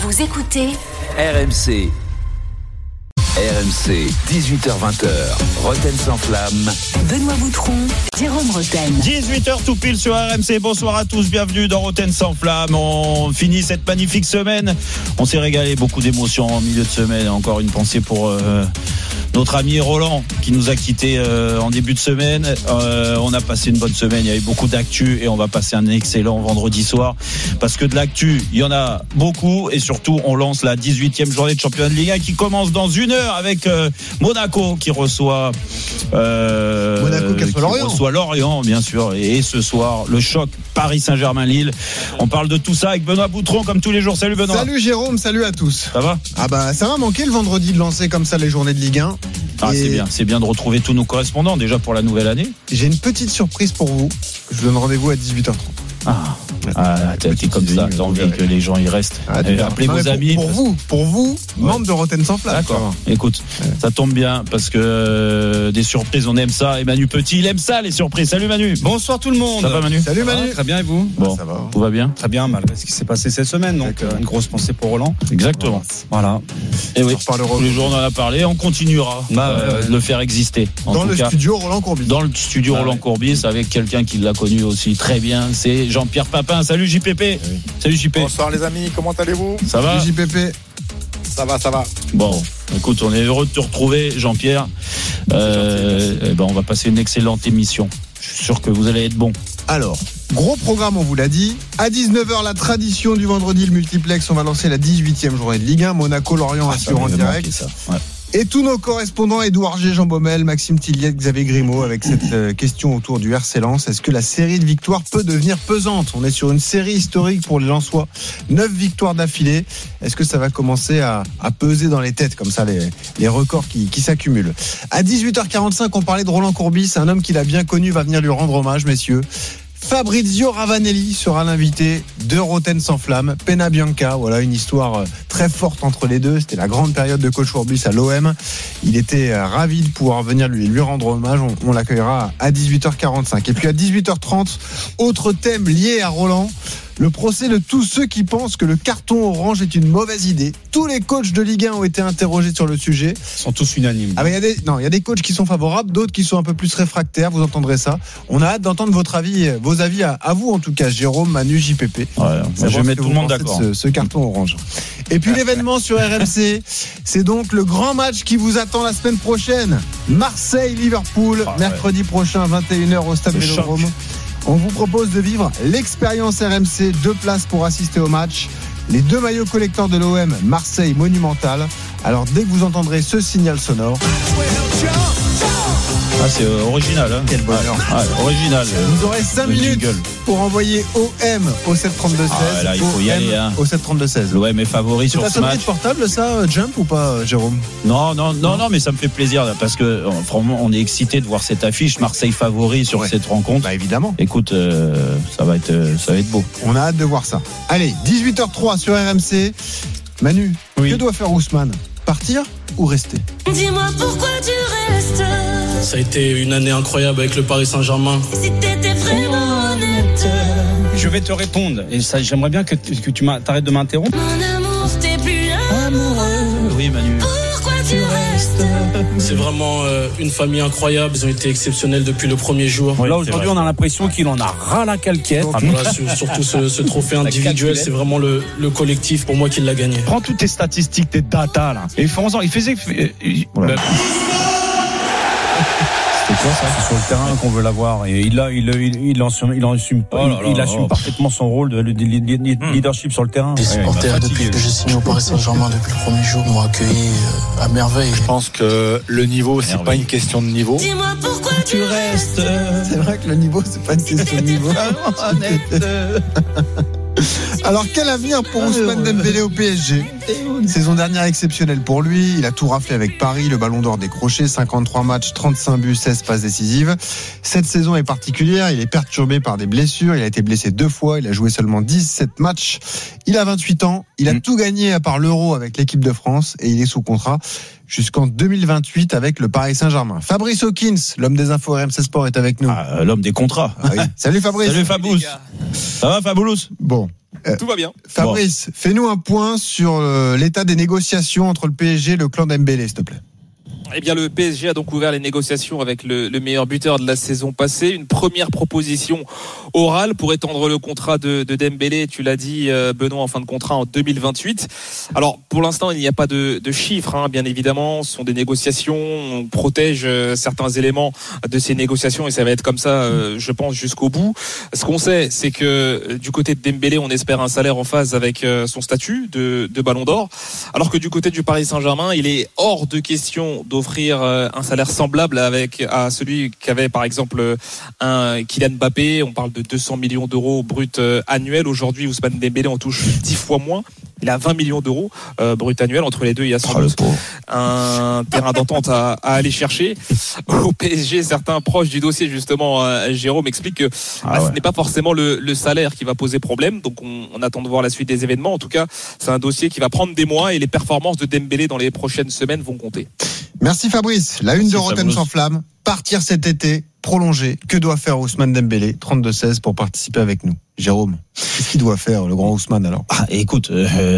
Vous écoutez RMC. RMC, 18h-20h, Roten sans flamme. Benoît Boutron, Jérôme Roten. 18h tout pile sur RMC. Bonsoir à tous, bienvenue dans Roten sans flamme. On finit cette magnifique semaine. On s'est régalé, beaucoup d'émotions en milieu de semaine. Encore une pensée pour notre ami Roland qui nous a quittés en début de semaine. On a passé une bonne semaine, il y a eu beaucoup d'actu et on va passer un excellent vendredi soir parce que de l'actu, il y en a beaucoup et surtout on lance la 18e journée de championnat de Ligue 1 qui commence dans une heure avec Monaco qui reçoit Lorient bien sûr, et ce soir le choc Paris Saint-Germain-Lille. On parle de tout ça avec Benoît Boutron comme tous les jours. Salut Benoît. Salut Jérôme, salut à tous. Ça va ? Ah bah ça va manquer le vendredi de lancer comme ça les journées de Ligue 1. Ah, c'est bien de retrouver tous nos correspondants déjà pour la nouvelle année. J'ai une petite surprise pour vous. Je vous donne rendez-vous à 18h30. T'es comme ça, t'as envie que les gens y restent. Appelez vos amis. Pour vous, membre de Roten sans flamme. D'accord. Écoute, ça tombe bien parce que des surprises, on aime ça. Et Manu Petit, il aime ça les surprises. Salut Manu. Bonsoir tout le monde. Ça va Manu ? Salut Manu. Très bien et vous ? Bon, ça va. Tout va bien ? Très bien malgré ce qui s'est passé cette semaine. Donc une grosse pensée pour Roland. Exactement. Voilà. Et oui. Tous les jours on en a parlé. On continuera de le faire exister. Dans le studio Roland Courbis. Dans le studio Roland Courbis avec quelqu'un qui l'a connu aussi très bien. C'est Jean-Pierre Papin. Salut JPP. Oui. Salut JP. Bonsoir les amis, comment allez-vous ? Ça va ? Salut JPP. Ça va. Bon, écoute, on est heureux de te retrouver, Jean-Pierre. On va passer une excellente émission. Je suis sûr que vous allez être bon. Alors, gros programme, on vous l'a dit. À 19h, la tradition du vendredi, le multiplex. On va lancer la 18e journée de Ligue 1. Monaco-Lorient assure en direct. Ça. Ouais. Et tous nos correspondants, Édouard G, Jean Baumel, Maxime Tilliette, Xavier Grimaud, avec cette question autour du RC Lens. Est-ce que la série de victoires peut devenir pesante ? On est sur une série historique pour les Lensois. 9 victoires d'affilée. Est-ce que ça va commencer à peser dans les têtes, comme ça, les records qui s'accumulent ? À 18h45, on parlait de Roland Courbis. Un homme qu'il a bien connu va venir lui rendre hommage, messieurs. Fabrizio Ravanelli sera l'invité de Roten sans flamme. Pena Bianca, voilà une histoire très forte entre les deux. C'était la grande période de coach Courbis à l'OM. Il était ravi de pouvoir venir lui rendre hommage. On l'accueillera à 18h45. Et puis à 18h30, autre thème lié à Roland. Le procès de tous ceux qui pensent que le carton orange est une mauvaise idée. Tous les coachs de Ligue 1 ont été interrogés sur le sujet. Ils sont tous unanimes. Il y a des coachs qui sont favorables, d'autres qui sont un peu plus réfractaires. Vous entendrez ça. On a hâte d'entendre vos avis à vous en tout cas, Jérôme, Manu, JPP. Je vais mettre tout le monde d'accord. Ce carton orange. Et puis l'événement sur RMC, c'est donc le grand match qui vous attend la semaine prochaine. Marseille-Liverpool, mercredi prochain, 21h au Stade Vélodrome. On vous propose de vivre l'expérience RMC, 2 places pour assister au match. Les 2 maillots collecteurs de l'OM, Marseille Monumental. Alors dès que vous entendrez ce signal sonore... c'est original. Hein. Quel bonheur. Original. Vous aurez 5 minutes pour envoyer OM au 732-16. Là, il faut y aller. Hein. Au 732-16. L'OM est favori sur ce match. C'est portable ça, Jump ou pas, Jérôme ? Non, mais ça me fait plaisir parce que franchement, on est excité de voir cette affiche Marseille favori sur cette rencontre. Bah évidemment. Écoute, ça va être beau. On a hâte de voir ça. Allez, 18h03 sur RMC. Manu, que doit faire Ousmane ? Partir ou rester ? Dis-moi pourquoi tu restes. Ça a été une année incroyable avec le Paris Saint-Germain. Si t'étais vraiment honnête. Je vais te répondre. Et ça, j'aimerais bien que tu t'arrêtes de m'interrompre. Mon amour, t'es plus amoureux. Oui, Manu. Pourquoi tu restes ? C'est vraiment une famille incroyable. Ils ont été exceptionnels depuis le premier jour. Oui, là, aujourd'hui, on a l'impression qu'il en a ras la calquette. Voilà, surtout ce trophée individuel, c'est vraiment le collectif pour moi qui l'a gagné. Prends toutes tes statistiques, tes datas, là. Et il faisait... C'est quoi ça ? C'est sur le terrain qu'on veut l'avoir et il assume parfaitement son rôle de leadership sur le terrain. Les supporters, depuis que j'ai signé au Paris Saint-Germain depuis le premier jour, m'ont accueilli à merveille. Je pense que le niveau, c'est pas une question de niveau. Dis-moi pourquoi tu restes. C'est vrai que le niveau, c'est pas une question de niveau. Alors quel avenir pour Ousmane Dembélé au PSG ? Saison dernière exceptionnelle pour lui, il a tout raflé avec Paris, le ballon d'or décroché, 53 matchs, 35 buts, 16 passes décisives. Cette saison est particulière, il est perturbé par des blessures, il a été blessé 2 fois, il a joué seulement 17 matchs, il a 28 ans, il a tout gagné à part l'Euro avec l'équipe de France et il est sous contrat jusqu'en 2028 avec le Paris Saint-Germain. Fabrice Hawkins, l'homme des infos RMC Sport, est avec nous. L'homme des contrats. Ah oui. Salut Fabrice. Salut Fabous. Ça va Fabous ? Bon, Tout va bien. Fabrice, fais-nous un point sur l'état des négociations entre le PSG et le clan Dembélé, s'il te plaît. Eh bien, le PSG a donc ouvert les négociations avec le meilleur buteur de la saison passée. Une première proposition orale pour étendre le contrat de Dembélé, tu l'as dit, Benoît, en fin de contrat en 2028. Alors, pour l'instant, il n'y a pas de chiffres, bien évidemment. Ce sont des négociations. On protège certains éléments de ces négociations et ça va être comme ça, je pense, jusqu'au bout. Ce qu'on sait, c'est que du côté de Dembélé, on espère un salaire en phase avec son statut de Ballon d'Or. Alors que du côté du Paris Saint-Germain, il est hors de question d'offrir un salaire semblable à celui qu'avait par exemple un Kylian Mbappé. On parle de 200 millions d'euros brut annuels. Aujourd'hui, Ousmane Dembélé en touche 10 fois moins. Il a 20 millions d'euros brut annuel. Entre les deux, il y a sans doute un terrain d'entente à aller chercher. Au PSG, certains proches du dossier, justement, Jérôme explique que ce n'est pas forcément le salaire qui va poser problème. Donc on attend de voir la suite des événements. En tout cas, c'est un dossier qui va prendre des mois et les performances de Dembélé dans les prochaines semaines vont compter. Merci Fabrice. La une de Rotten sans flamme. Partir cet été, prolonger. Que doit faire Ousmane Dembélé 32-16 pour participer avec nous. Jérôme, qu'est-ce qu'il doit faire, le grand Ousmane, alors? Écoute,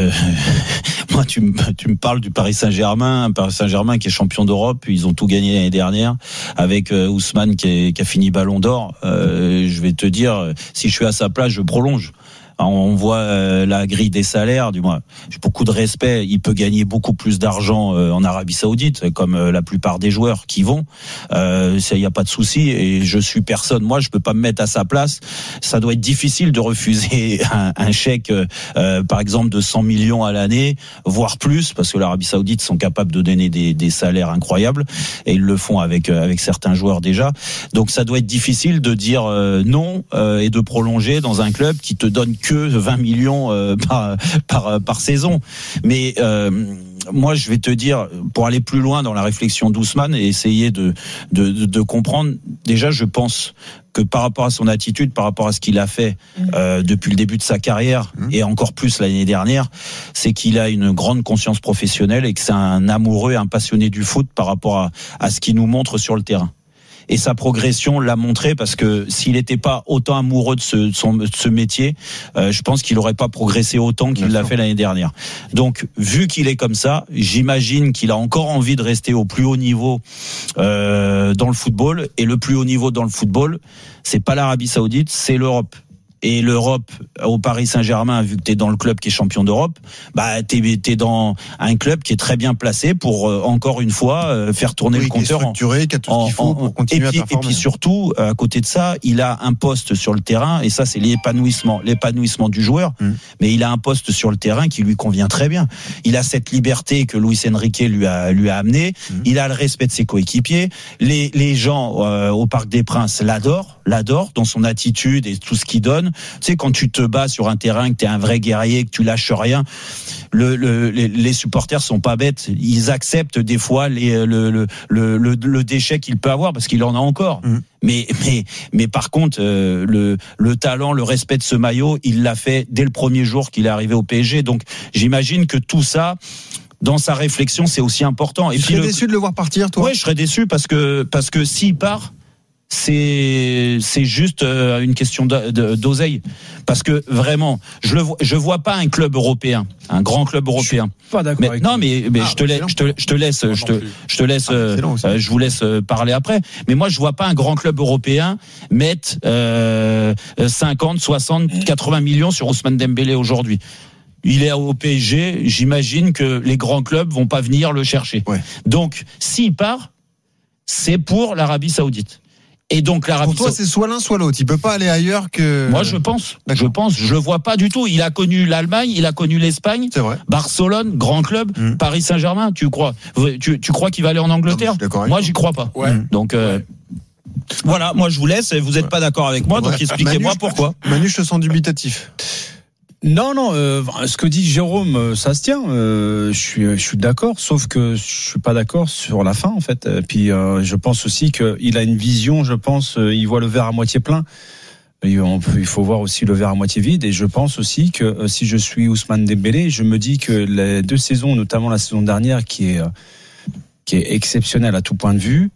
moi, tu me parles du Paris Saint-Germain. Un Paris Saint-Germain qui est champion d'Europe. Ils ont tout gagné l'année dernière. Avec Ousmane qui a fini Ballon d'Or. Je vais te dire, si je suis à sa place, je prolonge. On voit la grille des salaires, du moins, j'ai beaucoup de respect. Il peut gagner beaucoup plus d'argent en Arabie Saoudite, comme la plupart des joueurs qui vont. Ça, y a pas de souci. Et je suis personne. Moi, je peux pas me mettre à sa place. Ça doit être difficile de refuser un chèque, par exemple, de 100 millions à l'année, voire plus, parce que l'Arabie Saoudite sont capables de donner des salaires incroyables, et ils le font avec certains joueurs déjà. Donc, ça doit être difficile de dire non et de prolonger dans un club qui te donne que 20 millions par saison. Mais moi, je vais te dire, pour aller plus loin dans la réflexion d'Ousmane et essayer de comprendre, déjà, je pense que par rapport à son attitude, par rapport à ce qu'il a fait depuis le début de sa carrière, et encore plus l'année dernière, c'est qu'il a une grande conscience professionnelle et que c'est un amoureux, un passionné du foot par rapport à ce qu'il nous montre sur le terrain. Et sa progression l'a montré, parce que s'il n'était pas autant amoureux de ce métier, je pense qu'il n'aurait pas progressé autant qu'il l'a fait l'année dernière. Donc, vu qu'il est comme ça, j'imagine qu'il a encore envie de rester au plus haut niveau dans le football. Et le plus haut niveau dans le football, c'est pas l'Arabie Saoudite, c'est l'Europe. Et l'Europe, au Paris Saint-Germain, vu que t'es dans le club qui est champion d'Europe, t'es dans un club qui est très bien placé pour encore une fois faire tourner le compteur. Structuré, qui a tout ce qu'il faut pour continuer à performer. Et puis surtout, à côté de ça, il a un poste sur le terrain, et ça c'est l'épanouissement du joueur. Mais il a un poste sur le terrain qui lui convient très bien. Il a cette liberté que Luis Enrique lui a amené. Il a le respect de ses coéquipiers. Les gens au Parc des Princes l'adorent dans son attitude et tout ce qu'il donne. Tu sais, quand tu te bats sur un terrain, que t'es un vrai guerrier, que tu lâches rien, les supporters sont pas bêtes. Ils acceptent des fois le déchet qu'il peut avoir, parce qu'il en a encore. Mais par contre, le talent, le respect de ce maillot, il l'a fait dès le premier jour qu'il est arrivé au PSG. Donc, j'imagine que tout ça, dans sa réflexion, c'est aussi important. Et tu serais déçu de le voir partir, toi? Ouais, je serais déçu parce que s'il part, c'est juste une question d'oseille, parce que vraiment je vois pas un club européen, un grand club européen. Je suis pas d'accord avec je te laisse je vous laisse parler après, mais moi je vois pas un grand club européen mettre 50, 60, 80 millions sur Ousmane Dembélé aujourd'hui. Il est au PSG, j'imagine que les grands clubs vont pas venir le chercher. Donc s'il part, c'est pour l'Arabie Saoudite. Et donc l'Arabie Pour toi, c'est soit l'un soit l'autre. Il peut pas aller ailleurs que. Moi, je pense. Je le vois pas du tout. Il a connu l'Allemagne, il a connu l'Espagne, c'est vrai. Barcelone, grand club, Paris Saint-Germain. Tu crois qu'il va aller en Angleterre? Moi, j'y crois pas. Donc. Voilà, moi je vous laisse. Vous n'êtes pas d'accord avec moi, donc expliquez-moi pourquoi. Manu, je te sens dubitatif. Non, ce que dit Jérôme, ça se tient. Je suis d'accord, sauf que je suis pas d'accord sur la fin, en fait. Et puis, je pense aussi qu'il a une vision. Je pense, il voit le verre à moitié plein. Il faut voir aussi le verre à moitié vide. Et je pense aussi que si je suis Ousmane Dembélé, je me dis que les 2 saisons, notamment la saison dernière, qui est exceptionnelle à tout point de vue,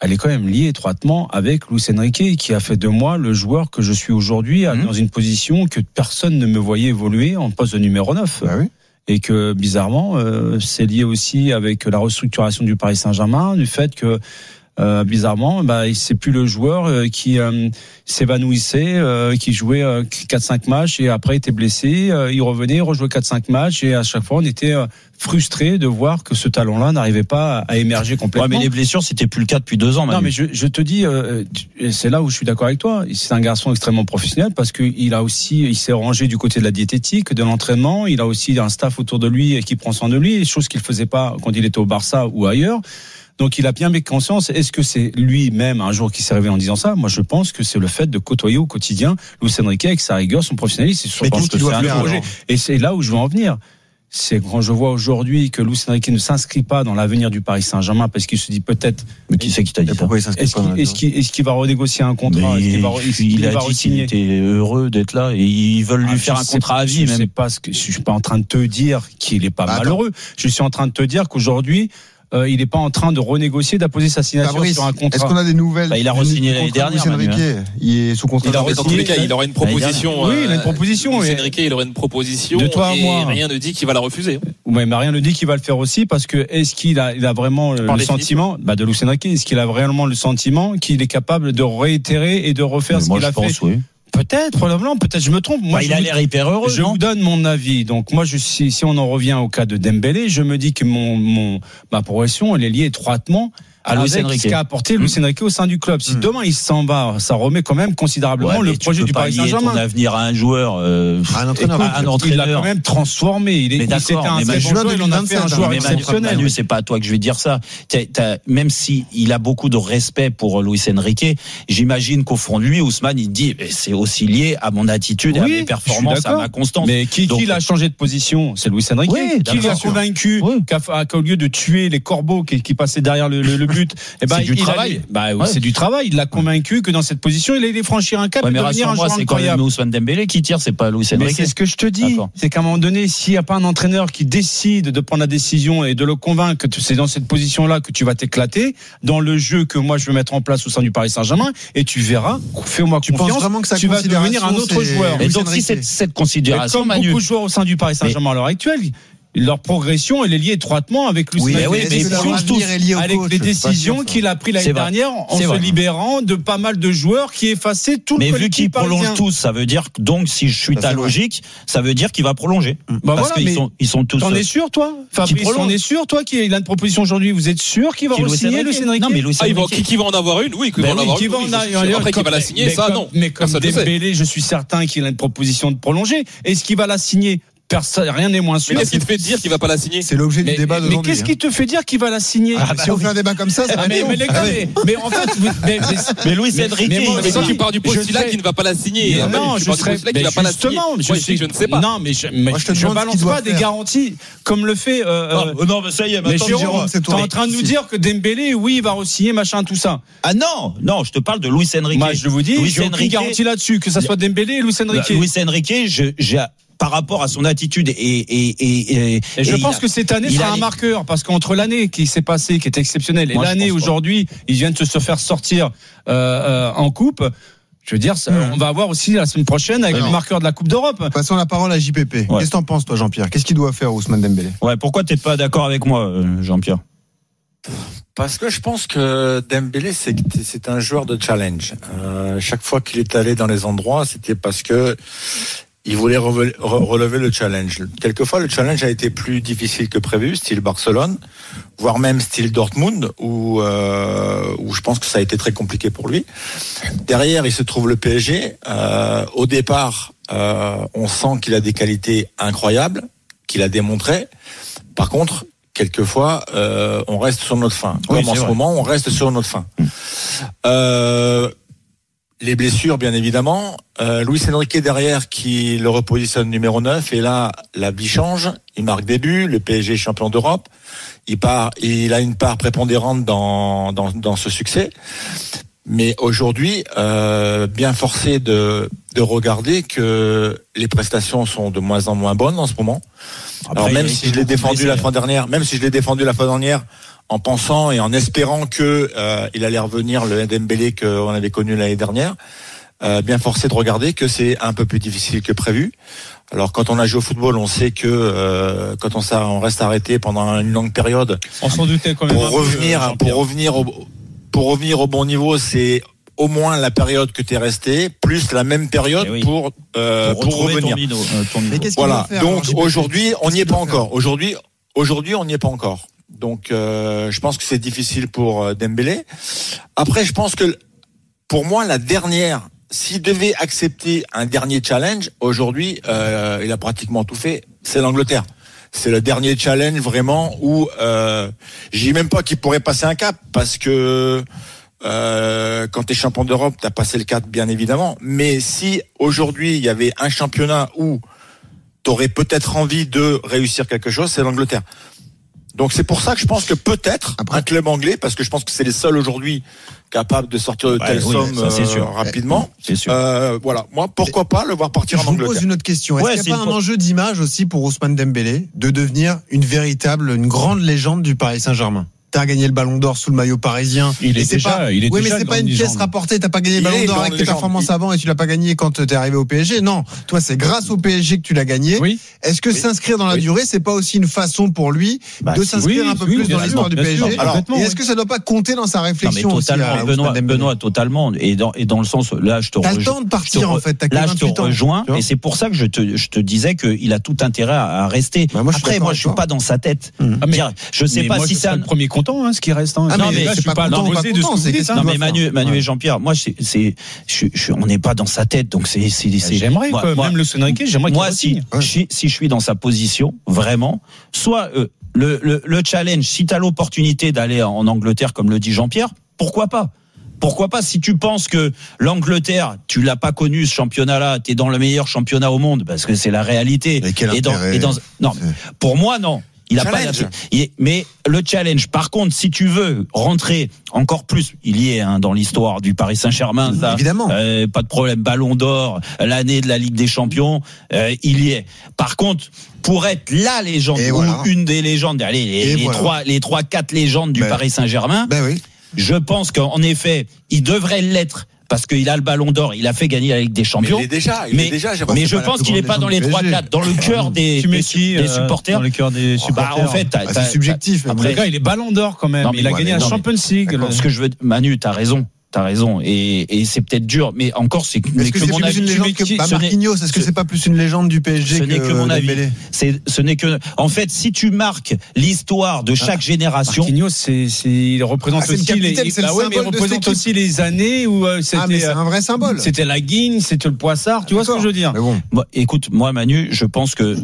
elle est quand même liée étroitement avec Luis Enrique, qui a fait de moi le joueur que je suis aujourd'hui, dans une position que personne ne me voyait évoluer en poste de numéro 9. Bah oui. Et que bizarrement, c'est lié aussi avec la restructuration du Paris Saint-Germain, du fait que bizarrement, c'est plus le joueur qui s'évanouissait, qui jouait 4-5 matchs et après était blessé, il revenait, il rejouait 4-5 matchs et à chaque fois on était frustré de voir que ce talent-là n'arrivait pas à émerger complètement. Ouais, mais les blessures, c'était plus le cas depuis 2 ans. Manu. Non, mais je te dis, c'est là où je suis d'accord avec toi. C'est un garçon extrêmement professionnel parce que il s'est rangé du côté de la diététique, de l'entraînement. Il a aussi un staff autour de lui qui prend soin de lui, chose qu'il faisait pas quand il était au Barça ou ailleurs. Donc il a bien mis conscience. Est-ce que c'est lui-même un jour qui s'est réveillé en disant ça? Moi, je pense que c'est le fait de côtoyer au quotidien Luis Enrique avec sa rigueur, son professionnalisme. Je pense que c'est un projet. Et c'est là où je veux en venir. C'est quand je vois aujourd'hui que Luis Enrique ne s'inscrit pas dans l'avenir du Paris Saint-Germain parce qu'il se dit peut-être. Mais qui c'est qui t'a dit ça? Est-ce qu'il va renégocier un contrat? Il a dit qu'il était heureux d'être là et ils veulent lui faire un contrat à vie. Je suis pas en train de te dire qu'il est pas malheureux. Je suis en train de te dire qu'aujourd'hui, il n'est pas en train de renégocier, d'apposer sa signature sur un contrat. Est-ce qu'on a des nouvelles? Il a re-signé l'année dernière. Il est sous contrat. Dans tous les cas, il aurait une proposition. Oui, il a une proposition. Luis Enrique, il aurait une proposition. De toi à moi. Rien ne dit qu'il va la refuser. Oui, mais rien ne dit qu'il va le faire aussi parce que est-ce qu'il a vraiment le sentiment de Luis Enrique, est-ce qu'il a vraiment le sentiment qu'il est capable de réitérer et de refaire ce qu'il a fait? Oui. Peut-être, probablement, peut-être je me trompe. Moi, il a l'air hyper heureux. Je vous donne mon avis. Donc moi, si on en revient au cas de Dembélé, je me dis que ma progression, elle est liée étroitement à Luis Enrique, ce qu'a apporté Luis Enrique au sein du club. Si demain il s'en va, ça remet quand même considérablement le projet du Paris Saint-Germain. Ton avenir à un joueur, un entraîneur. Il l'a quand même transformé. Il était un très bon joueur, il en a fait un joueur exceptionnel. Manu, c'est pas à toi que je vais dire ça. Même si il a beaucoup de respect pour Luis Enrique, j'imagine qu'au fond de lui, Ousmane, il dit c'est aussi lié à mon attitude, à mes performances, à ma constance. Mais qui l'a changé de position? C'est Luis Enrique. Qui l'a convaincu qu'au lieu de tuer les corbeaux qui passaient derrière le but, c'est du travail. C'est du travail. Il l'a convaincu que dans cette position, il allait franchir un cap et devenir un joueur incroyable. C'est quand même Ousmane Dembélé qui tire, c'est pas Luis Enrique. Mais c'est ce que je te dis. C'est qu'à un moment donné, s'il n'y a pas un entraîneur qui décide de prendre la décision et de le convaincre que c'est dans cette position-là que tu vas t'éclater dans le jeu que moi je veux mettre en place au sein du Paris Saint-Germain, et tu verras, fais-moi confiance, penses vraiment que tu vas devenir un autre joueur. Et donc si cette considération, comme beaucoup de joueurs au sein du Paris Saint-Germain à l'heure actuelle, leur progression, elle est liée étroitement avec Luis Enrique, avec les décisions qu'il a prises l'année dernière en se libérant de pas mal de joueurs qui effaçaient tout le collectif. Mais vu qu'il prolonge tous, ça veut dire que donc si je suis ta logique, ça veut dire qu'il va prolonger. Parce qu'ils sont tous. T'en es sûr, toi, Fabrice? T'en es sûr, toi, qu'il a une proposition aujourd'hui? Vous êtes sûr qu'il va re-signer Luis Enrique? Non, mais Luis Enrique. Qui va en avoir une? Oui, qui va en avoir une. Après, qui va la signer? Ça, non. Mais comme Dembélé, je suis certain qu'il a une proposition de prolonger. Est-ce qu'il va la signer? Rien n'est moins sûr. Mais qu'est-ce qui te fait dire qu'il va pas la signer? C'est l'objet du débat d'aujourd'hui. Mais qu'est-ce qui te fait dire qu'il va la signer? Si on fait un débat comme ça, ça va mais les gars, mais en fait, mais Luis Enrique, mais si tu pars du postulat qu'il ne va pas la signer, non, je serais justement, je ne sais pas. Non, mais je balance pas des garanties comme le fait. Non, mais ça y est, maintenant Jérôme, t'es en train de nous dire que Dembélé, oui, il va re-signer, machin, tout ça. Ah non, je te parle de Luis Enrique. Moi, je vous dis, j'ai aucune garantie là-dessus, que ça soit Dembélé et Luis Enrique. Luis Enrique, par rapport à son attitude et je pense que cette année sera un marqueur, parce qu'entre l'année qui s'est passée, qui est exceptionnelle, et l'année aujourd'hui, ils viennent de se faire sortir en coupe. Je veux dire, on va avoir aussi la semaine prochaine avec le marqueur de la Coupe d'Europe. Passons la parole à JPP. Qu'est-ce que t'en penses, toi, Jean-Pierre? Qu'est-ce qu'il doit faire, Ousmane Dembélé? Pourquoi t'es pas d'accord avec moi, Jean-Pierre? Parce que je pense que Dembélé, c'est un joueur de challenge. Chaque fois qu'il est allé dans les endroits, c'était parce que il voulait relever le challenge. Quelquefois, le challenge a été plus difficile que prévu, style Barcelone, voire même style Dortmund, où je pense que ça a été très compliqué pour lui. Derrière, il se trouve le PSG. Au départ, on sent qu'il a des qualités incroyables, qu'il a démontré. Par contre, quelquefois, on reste sur notre faim. Comme en ce moment, on reste sur notre faim. Les blessures, bien évidemment. Luis Enrique derrière qui le repositionne numéro 9. Et là, la vie change. Il marque des buts. Le PSG est champion d'Europe. Il a une part prépondérante dans ce succès. Mais aujourd'hui, bien forcé de regarder que les prestations sont de moins en moins bonnes en ce moment. Après, alors même si je l'ai défendu la fois dernière, en pensant et en espérant que il allait revenir le Dembélé qu'on avait connu l'année dernière. Bien forcé de regarder que c'est un peu plus difficile que prévu. Alors quand on a joué au football, on sait que quand on reste arrêté pendant une longue période, on s'en doutait quand même. Pour revenir au bon niveau, c'est au moins la période que tu es resté, plus la même période pour revenir. Ton niveau. Voilà. Donc aujourd'hui, on n'y est pas encore. Aujourd'hui, on n'y est pas encore. Donc je pense que c'est difficile pour Dembélé. Après, je pense que pour moi, la dernière, s'il devait accepter un dernier challenge, aujourd'hui, il a pratiquement tout fait, c'est l'Angleterre. C'est le dernier challenge vraiment où je dis même pas qu'il pourrait passer un cap, parce que quand tu es champion d'Europe, tu as passé le cap bien évidemment. Mais si aujourd'hui il y avait un championnat où tu aurais peut-être envie de réussir quelque chose, c'est l'Angleterre. Donc c'est pour ça que je pense que peut-être un club anglais, parce que je pense que c'est les seuls aujourd'hui capables de sortir de telles sommes rapidement. C'est sûr. Voilà, moi pourquoi pas le voir partir en Angleterre. Je vous pose une autre question. Est-ce qu'il n'y a pas un enjeu d'image aussi pour Ousmane Dembélé de devenir une grande légende du Paris Saint-Germain? T'as gagné le Ballon d'Or sous le maillot parisien. Il est déjà mais c'est pas une pièce rapportée. T'as pas gagné le Ballon d'Or avec tes performances avant et tu l'as pas gagné quand t'es arrivé au PSG. Non. Toi, c'est grâce au PSG que tu l'as gagné. Oui. Est-ce que s'inscrire dans la durée, c'est pas aussi une façon pour lui de s'inscrire un peu plus dans l'histoire du PSG? Alors, et est-ce que ça doit pas compter dans sa réflexion? Non, mais totalement, Benoît, totalement. Et dans le sens, là, je te rejoins. T'as le temps de partir, en fait. Là, je te rejoins. Et c'est pour ça que je te disais qu'il a tout intérêt à rester. Après, moi, je suis pas dans sa tête. Je sais pas si c'est le premier content, ce qui reste. Non, mais là, je suis pas non, opposé de ce que vous dites. Non, mais Manu et Jean-Pierre, moi, on n'est pas dans sa tête, donc c'est. J'aimerais, même le Enrique, j'aimerais qu'il signe. Si je suis dans sa position, vraiment, soit le challenge, si tu as l'opportunité d'aller en Angleterre, comme le dit Jean-Pierre, pourquoi pas? Pourquoi pas? Si tu penses que l'Angleterre, tu l'as pas connu ce championnat-là, t'es dans le meilleur championnat au monde, parce que c'est la réalité. Non, pour moi, non. Il a challenge. Mais le challenge, par contre, si tu veux rentrer encore plus, il y est dans l'histoire du Paris Saint-Germain, ça, évidemment. Pas de problème. Ballon d'Or, l'année de la Ligue des Champions, il y est. Par contre, pour être la légende ou une des légendes, allez, les 3-4 légendes du Paris Saint-Germain, je pense qu'en effet, il devrait l'être. Parce qu'il a le Ballon d'Or, il a fait gagner la Ligue des Champions. Mais mais je pense qu'il n'est pas dans les 3-4, dans le cœur des supporters. Dans le cœur des supporters. En fait, c'est subjectif. Après, le gars, il est Ballon d'Or quand même. Il a gagné la Champions League. Ce que je veux, Manu, t'as raison. Et c'est peut-être dur, mais encore c'est que mon avis. Une légende que Marquinhos, est-ce que c'est pas plus une légende du PSG? Ce n'est que mon avis. Ce n'est que. En fait, si tu marques l'histoire de chaque génération, Marquinhos, il représente aussi les années où c'était. C'est un vrai symbole. C'était la Guigne, c'était le Poissard. Tu vois ce que je veux dire? Écoute, moi, Manu, je pense que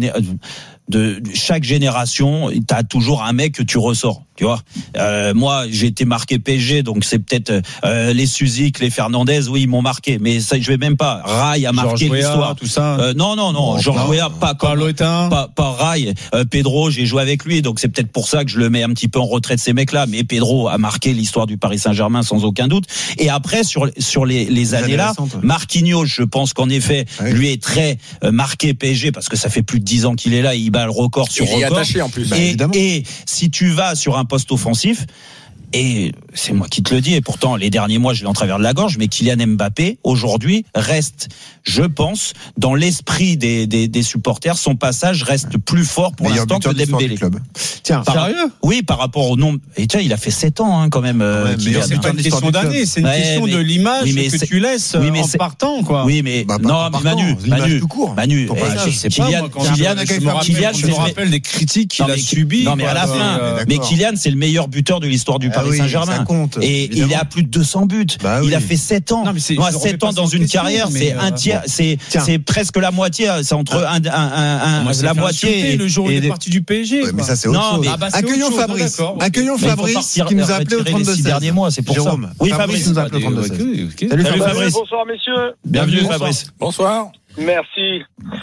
de chaque génération, t'as toujours un mec que tu ressors, tu vois. Moi, j'ai été marqué PSG, donc c'est peut-être les Suzik, les Fernandez, oui, ils m'ont marqué, mais ça, je vais même pas. Rai a marqué l'histoire, tout ça. Non, Georges Weah, pas Rai. Pedro, j'ai joué avec lui, donc c'est peut-être pour ça que je le mets un petit peu en retrait de ces mecs-là. Mais Pedro a marqué l'histoire du Paris Saint-Germain sans aucun doute. Et après, sur les années-là, Marquinhos, je pense qu'en effet, lui est très marqué PSG parce que ça fait plus de 10 ans qu'il est là. Et il bat le record sur record. Il est attaché en plus. Et si tu vas sur un poste offensif, et c'est moi qui te le dis, et pourtant les derniers mois je l'ai en travers de la gorge, mais Kylian Mbappé aujourd'hui reste, je pense, dans l'esprit des supporters, son passage reste plus fort pour l'instant que Dembélé. Tiens, sérieux? Oui, par rapport au nombre. Et tiens, il a fait 7 ans quand même. C'est pas une question d'année, c'est une question de l'image que tu laisses en partant, quoi. Oui, mais non, Manu, Kylian, je me rappelle des critiques qu'il a subies. Non, mais à la fin, mais Kylian, c'est le meilleur buteur de l'histoire du Paris Saint-Germain. Et il est à plus de 200 buts. Il a fait 7 ans. 7 ans dans une carrière, c'est un tiers, c'est presque la moitié. C'est entre la moitié. Le jour où il est parti du PSG. Mais ça, c'est autre chose. Accueillons Fabrice. Accueillons Fabrice qui nous a appelé au 32 derniers mois, c'est pour ça. Oui, Fabrice nous a appelé au 32. Salut Fabrice. Bonsoir messieurs. Bienvenue Fabrice. Bonsoir. Merci.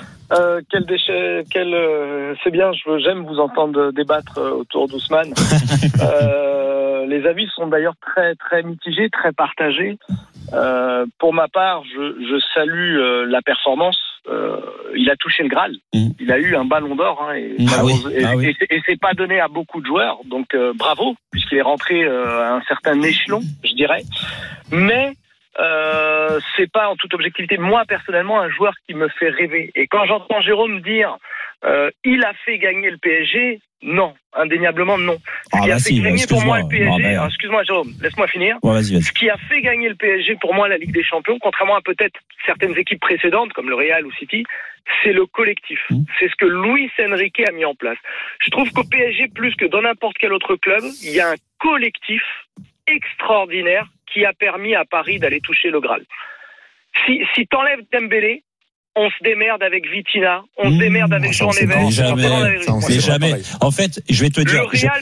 C'est bien, j'aime vous entendre débattre autour d'Ousmane. Les avis sont d'ailleurs très très mitigés, très partagés. Pour ma part, je salue la performance il a touché le Graal. Il a eu un ballon d'or, hein, et c'est pas donné à beaucoup de joueurs. Donc bravo, puisqu'il est rentré à un certain échelon, je dirais. Mais c'est pas en toute objectivité, moi personnellement, un joueur qui me fait rêver. Et quand j'entends Jérôme dire il a fait gagner le PSG, non, indéniablement non. Ce qui a fait gagner pour moi le PSG, excuse-moi Jérôme, laisse-moi finir. Vas-y. Ce qui a fait gagner le PSG pour moi la Ligue des Champions, contrairement à peut-être certaines équipes précédentes comme le Real ou City, c'est le collectif. C'est ce que Luis Enrique a mis en place. Je trouve qu'au PSG, plus que dans n'importe quel autre club, il y a un collectif extraordinaire qui a permis à Paris d'aller toucher le Graal. Si t'enlèves Dembélé, on se démerde avec Vitinha, on se démerde avec Jean Neves. Jamais. En fait, je vais te dire.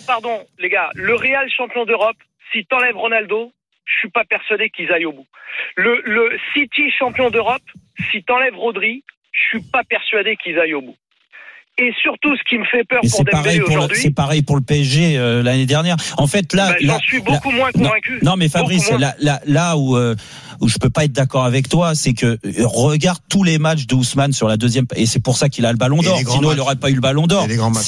Le Real champion d'Europe, si t'enlèves Ronaldo, je suis pas persuadé qu'ils aillent au bout. Le City champion d'Europe, si t'enlèves Rodri, je suis pas persuadé qu'ils aillent au bout. Et surtout, ce qui me fait peur pour Dembélé aujourd'hui, c'est pareil pour le PSG l'année dernière. En fait, là, j'en suis beaucoup moins convaincu. Non, mais Fabrice, là où je peux pas être d'accord avec toi, c'est que regarde tous les matchs d'Ousmane sur la deuxième, et c'est pour ça qu'il a le Ballon d'Or. Sinon, il n'aurait pas eu le Ballon d'or.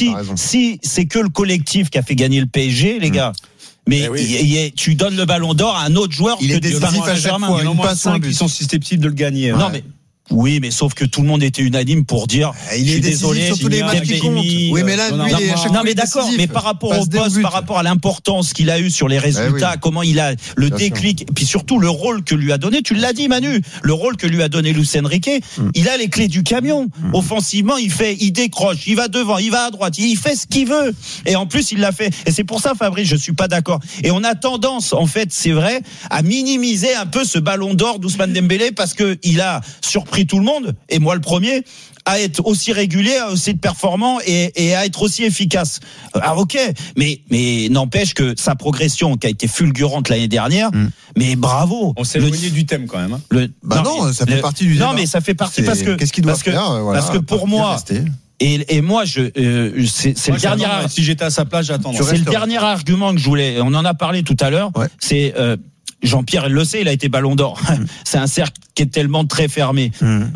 Si c'est que le collectif qui a fait gagner le PSG, les gars. Mais tu donnes le Ballon d'or à un autre joueur il est décisif à chaque fois. Il y en a 5 qui sont susceptibles de le gagner. Non, mais oui, mais sauf que tout le monde était unanime pour dire il est désolé sur tous les matchs qui comptent. Oui, mais là, lui, il est à chaque fois. Non, mais d'accord, mais par rapport au poste, par rapport à l'importance qu'il a eu sur les résultats, comment il a le déclic, puis surtout le rôle que lui a donné, tu l'as dit, Manu, le rôle que lui a donné Luis Enrique, il a les clés du camion. Offensivement, il décroche, il va devant, il va à droite, il fait ce qu'il veut. Et en plus, il l'a fait. Et c'est pour ça, Fabrice, je suis pas d'accord. Et on a tendance, en fait, c'est vrai, à minimiser un peu ce Ballon d'Or d'Ousmane Dembélé parce que il a surpris tout le monde, et moi le premier, à être aussi régulier, aussi performant et à être aussi efficace. Ok, mais n'empêche que sa progression qui a été fulgurante l'année dernière, mais bravo. On s'est éloigné du thème quand même. Ça fait partie du débat. Non, mais ça fait partie parce que qu'est-ce qu'il doit faire, parce que pour moi. Et moi, c'est le dernier. Si j'étais à sa place, j'attendrais. C'est le dernier argument que je voulais. On en a parlé tout à l'heure. C'est Jean-Pierre, il le sait, il a été Ballon d'Or. C'est un cercle qui est tellement très fermé.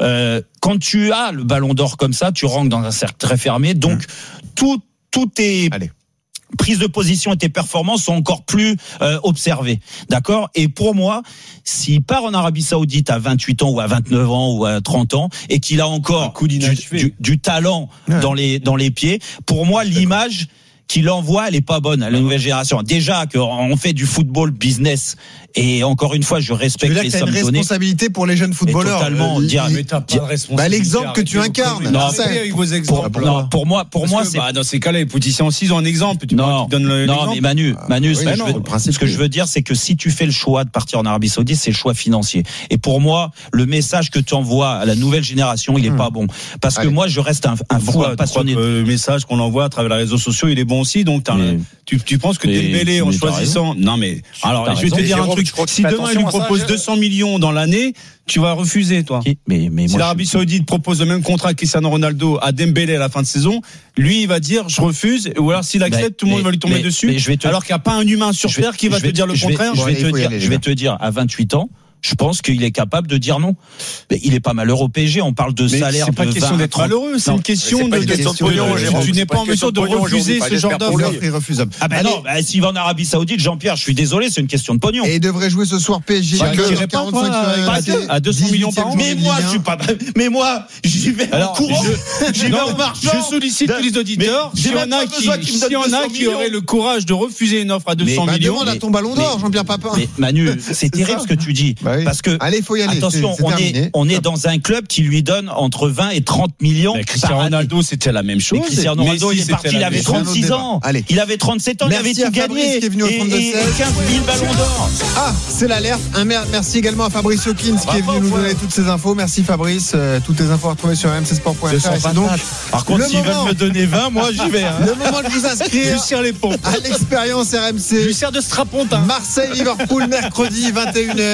Quand tu as le Ballon d'Or comme ça, tu rentres dans un cercle très fermé. Donc, tout est... prises de position et tes performances sont encore plus observées. D'accord ? Et pour moi, s'il part en Arabie Saoudite à 28 ans ou à 29 ans ou à 30 ans et qu'il a encore du talent dans les pieds, pour moi, l'image qu'il envoie, elle est pas bonne à la nouvelle génération. Déjà qu'on fait du football business, et encore une fois, je respecte les sommes données. Une responsabilité pour les jeunes footballeurs. Totalement. Mais t'as pas de responsabilité. L'exemple que tu incarnes. Non, avec vos exemples. Pour moi, c'est dans ces cas-là, les politiciens aussi, ils ont un exemple. Non, mais Manu, ce que je veux dire, c'est que si tu fais le choix de partir en Arabie Saoudite, c'est le choix financier. Et pour moi, le message que tu envoies à la nouvelle génération, il est pas bon. Parce que moi, je reste un fou passionné. Le message qu'on envoie à travers les réseaux sociaux, il est bon aussi. Donc, tu penses que Dembélé, en choisissant. Non, mais alors, je vais te dire un truc. Si demain il lui propose 200 millions dans l'année, tu vas refuser, toi. Si l'Arabie Saoudite propose le même contrat à Cristiano Ronaldo à Dembélé à la fin de saison, lui, il va dire je refuse. Ou alors s'il accepte, tout le monde va lui tomber dessus. Alors qu'il n'y a pas un humain sur terre qui va te dire le contraire. Je vais te dire, à 28 ans, je pense qu'il est capable de dire non. Mais il est pas malheureux au PSG. On parle de salaire. C'est pas une question d'être malheureux. C'est une question de. Tu n'es pas en mesure de refuser ce genre d'offre. Ah ben non. S'il va en Arabie Saoudite, Jean-Pierre, je suis désolé, c'est une question de pognon. Et il devrait jouer ce soir PSG. À 200 millions par an. Mais moi, je suis pas. Mais moi, j'y vais en courant. J'y vais en marchant. Je sollicite tous les auditeurs. S'il y en a qui auraient le courage de refuser une offre à 200 millions. Demande à ton Ballon d'Or, Jean-Pierre Papin. Mais Manu, c'est terrible ce que tu dis. Parce que, allez, faut y aller. Attention, on est dans un club qui lui donne entre 20 et 30 millions. Cristiano Ronaldo, c'était la même chose. Cristiano Ronaldo, il est parti, il avait 36 ans. Il avait 37 ans, il avait tout gagné. Et 15 000 ballons d'or. Ah, c'est l'alerte. Merci également à Fabrice Hawkins qui est venu nous donner toutes ces infos. Merci Fabrice. Toutes les infos à retrouver sur rmcsport.fr. Par contre, s'ils veulent me donner 20, moi j'y vais. Le moment de vous inscrire. Je serre les pompes. À l'expérience RMC. Je sers de strapontin. Marseille-Liverpool, mercredi 21h. Vous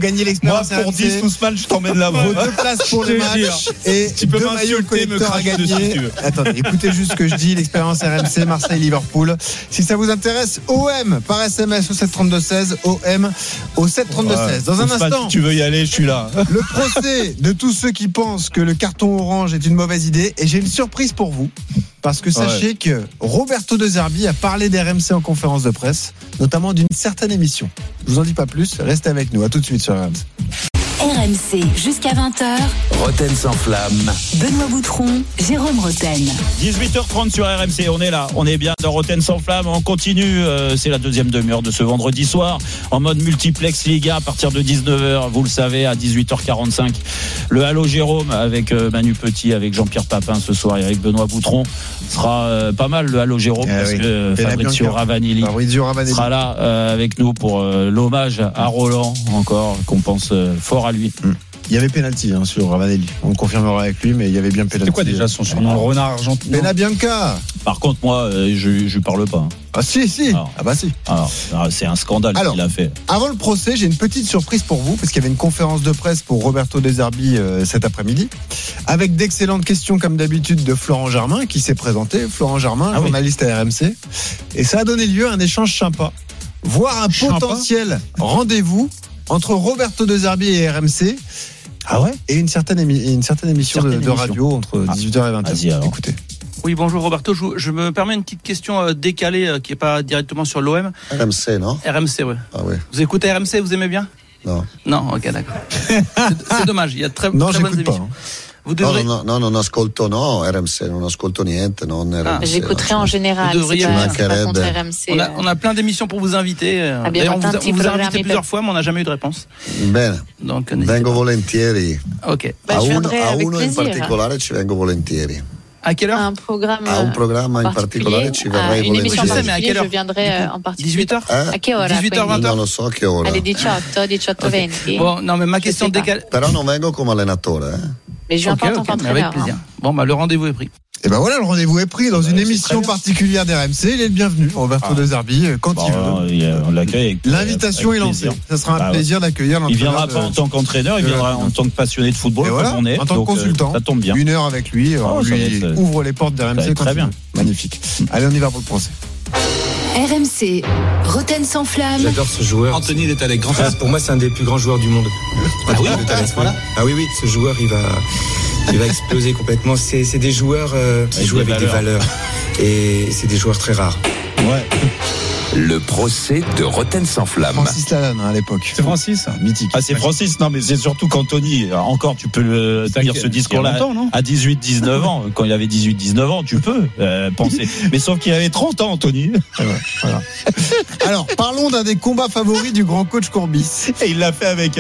gagnez l'expérience Moi, pour RMC. 10 12 balles, je t'emmène la Vos vôtre. 2 places pour le match et Tu peux 2 maillots m'insulter, me collecteurs à cracher dessus, gagner. si tu veux. Attendez, écoutez juste ce que je dis. L'expérience RMC, Marseille-Liverpool. Si ça vous intéresse, OM par SMS au 732-16, OM au 732-16. Dans un instant, Si tu veux y aller, je suis là. le procès de tous ceux qui pensent que le carton orange est une mauvaise idée. Et j'ai une surprise pour vous. Parce que sachez que Roberto De Zerbi a parlé d'RMC en conférence de presse, notamment d'une certaine émission. Je vous en dis pas plus, restez avec nous. À tout de suite sur RMC. RMC jusqu'à 20h. Roten sans flamme. Benoît Boutron, Jérôme Roten. 18h30 sur RMC, on est là, on est bien dans Roten sans flamme, on continue, c'est la deuxième demi-heure de ce vendredi soir, en mode multiplex Liga à partir de 19h, vous le savez, à 18h45, le Halo Jérôme avec Manu Petit, avec Jean-Pierre Papin ce soir et avec Benoît Boutron, sera pas mal le Halo Jérôme parce que Fabrizio Ravanelli sera là avec nous pour l'hommage à Roland encore, qu'on pense fort à lui. Il y avait pénalty sur Ravanelli. On confirmera avec lui, mais il y avait bien pénalty. C'est quoi déjà son surnom? Renard argentin. Benabianca. Par contre, moi, je parle pas. Ah si. Alors, bah si. Alors, c'est un scandale qu'il a fait. Avant le procès, j'ai une petite surprise pour vous, parce qu'il y avait une conférence de presse pour Roberto De Zerbi cet après-midi, avec d'excellentes questions comme d'habitude de Florent Germain qui s'est présenté. Florent Germain, journaliste à RMC, et ça a donné lieu à un échange sympa, voire un potentiel rendez-vous entre Roberto De Zerbi et RMC. Ah ouais. Et une certaine émission de radio entre 18h et 20h. Vas-y, alors. Écoutez. Oui, bonjour Roberto. Je me permets une petite question décalée qui n'est pas directement sur l'OM. RMC, non? RMC, oui. Ah oui. Vous écoutez RMC, vous aimez bien? Non. Non, ok, d'accord. C'est dommage, il y a très bonnes émissions. Vous devrez... No, non ascolto, no, RMC, non ascolto niente, non RMC. J'écoutterai en général. On a plein d'émissions pour vous inviter. D'ailleurs, on vous a invité plusieurs fois, mais on n'a jamais eu de réponse. Bene. Donc, vengo volentieri. Ok. A uno in particolare ci vengo volentieri. À quelle heure? Un programme in particolare ci verrei une émission volentieri. Mais à quelle heure? Je viendrai en particulier. 18h? A che ora? 18h, 20h? Non lo so che ora. Alle 18:20. Bon, non, mais ma question décalée. Però non vengo come allenatore. Mais je viens pas en tant qu'entraîneur. Avec plaisir. Bon, bah, le rendez-vous est pris. Et ben voilà, le rendez-vous est pris dans une émission particulière d'RMC. Il est le bienvenu, Roberto De Zerbi, quand il veut. On l'accueille. L'invitation est lancée. Ça sera un plaisir d'accueillir l'entraîneur. Il viendra pas en tant qu'entraîneur, il viendra en tant que passionné de football, comme on est. En tant que consultant. Ça tombe bien. 1 heure avec lui, on lui ouvre les portes d'RMC. Très bien. Magnifique. Allez, on y va pour le procès. RMC, Roten sans flamme. J'adore ce joueur. Anthony De Talec, grand face. Pour moi, c'est un des plus grands joueurs du monde. Anthony De Talec. Ah oui, ce joueur, il va exploser complètement. C'est des joueurs qui jouent avec des valeurs. Et c'est des joueurs très rares. Ouais. Le procès de Roten sans flamme. Francis Lalanne à l'époque. C'est Francis, mythique. Ah, c'est Francis. Non, mais c'est surtout qu'Anthony, encore, tu peux le dire ce discours-là à 18-19 ans. Quand il avait 18-19 ans, tu peux penser. Mais sauf qu'il avait 30 ans, Anthony. Voilà. Alors, parlons d'un des combats favoris du grand coach Courbis. Et il l'a fait avec